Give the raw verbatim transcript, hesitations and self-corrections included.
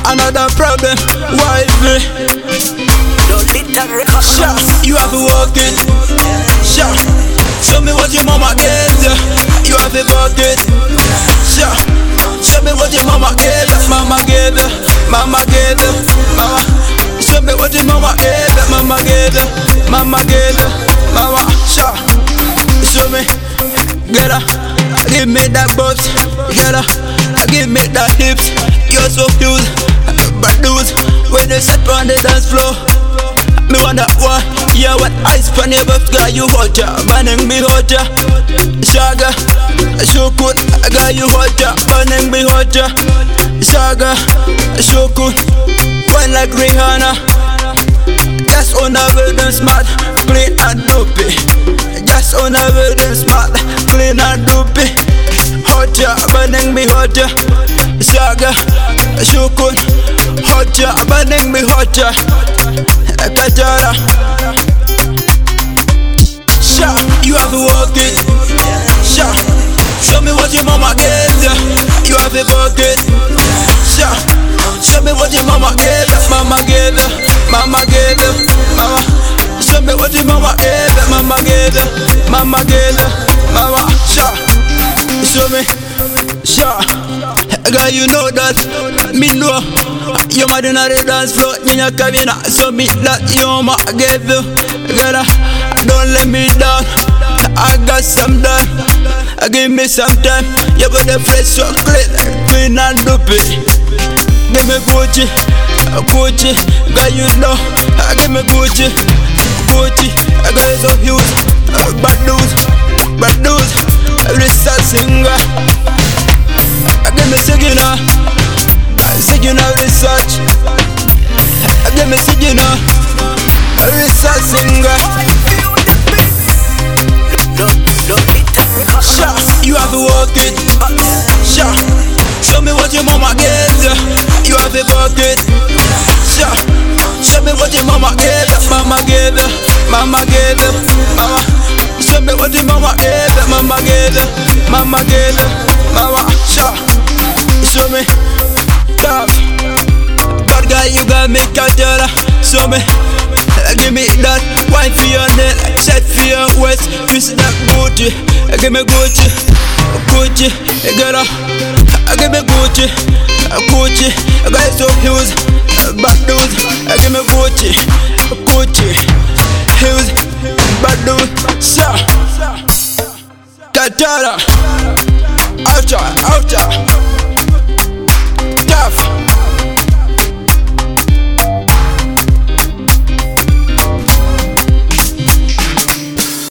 another problem. Wifey, sure, you have to work it. Sure, show me what your mama gave you. You have to work it. Sure, show me what your mama gave you. Mama gave you, mama gave you, mama. Show me what your mama gave you. Mama gave you, mama gave you, mama. Sure, show me, get her, give me that butt, get her, give me that hips. You're so cute, but dudes, when they sit on the dance floor, me wonder why. Yeah, what ice pan your buff, got you hotter, burning me hotter. Shaga, so good, I got you hotter, burning me hotter. Shaga, so good, wine like Rihanna. Just on a very smart, clean and dopey. Just on a very smart, clean and dopey. Hotter, burning me hotter. Shaga, so good, hotter, burning me hotter. Katara, sha, you have to work it. Sha, show me what your mama gave you. You have to work it. Sha, show me what your mama gave you. Mama gave you, mama gave you, mama. Show me what your mama gave you. Mama gave you, mama gave you, mama. Sha, show me, sha. Girl, you know that, me know. You're mad in the dance floor, in your cabin. So me that your mama gave you. Girl, don't let me down. I got some time, give me some time. You got the fresh so clean, clean and dopey. Give me Gucci, Gucci. Girl, you know, give me Gucci, Gucci. I got it so huge, bad news, bad news. Every sad singer. Give me Sigina, Sigina research. Give me Sigina, research singer. Sha, you have to work it. Sha, show me what your mama gave you. You have to work it. Sha, show me what your mama gave you. Mama gave you, mama gave you, mama. Show me what your mama gave you. Mama gave you, mama gave you, mama. Sha. Show me, tough. Bad guy, you got me Katara. Show me, give me that wine for your neck, set for your waist, twist that Gucci. Give me Gucci, Gucci, get up. Give me Gucci, Gucci. I got so huge, bad dudes. Give me Gucci, Gucci, huge, bad dude. Sir, Katara, outside, outside.